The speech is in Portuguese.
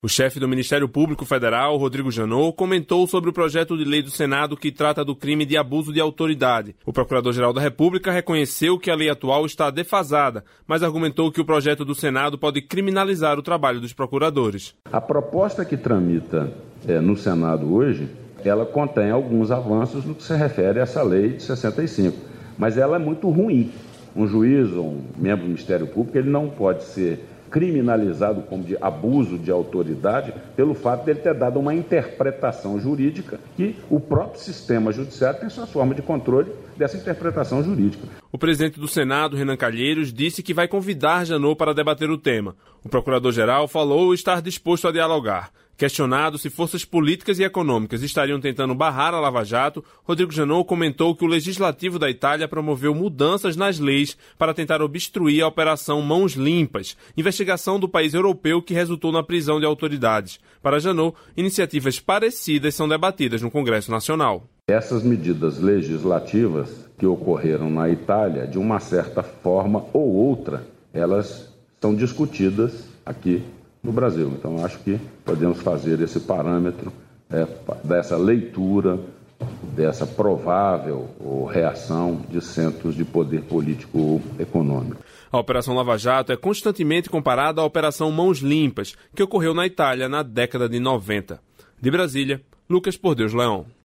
O chefe do Ministério Público Federal, Rodrigo Janot, comentou sobre o projeto de lei do Senado que trata do crime de abuso de autoridade. O Procurador-Geral da República reconheceu que a lei atual está defasada, mas argumentou que o projeto do Senado pode criminalizar o trabalho dos procuradores. A proposta que tramita no Senado hoje, ela contém alguns avanços no que se refere a essa lei de 65, mas ela é muito ruim. Um juiz ou um membro do Ministério Público, ele não pode ser criminalizado como de abuso de autoridade pelo fato de ele ter dado uma interpretação jurídica que o próprio sistema judiciário tem sua forma de controle dessa interpretação jurídica. O presidente do Senado, Renan Calheiros, disse que vai convidar Janot para debater o tema. O procurador-geral falou estar disposto a dialogar. Questionado se forças políticas e econômicas estariam tentando barrar a Lava Jato, Rodrigo Janot comentou que o legislativo da Itália promoveu mudanças nas leis para tentar obstruir a Operação Mãos Limpas, investigação do país europeu que resultou na prisão de autoridades. Para Janot, iniciativas parecidas são debatidas no Congresso Nacional. Essas medidas legislativas que ocorreram na Itália, de uma certa forma ou outra, elas são discutidas aqui no Brasil. Então, acho que podemos fazer esse parâmetro dessa leitura, dessa provável reação de centros de poder político ou econômico. A Operação Lava Jato é constantemente comparada à Operação Mãos Limpas, que ocorreu na Itália na década de 90. De Brasília, Lucas Por Deus Leão.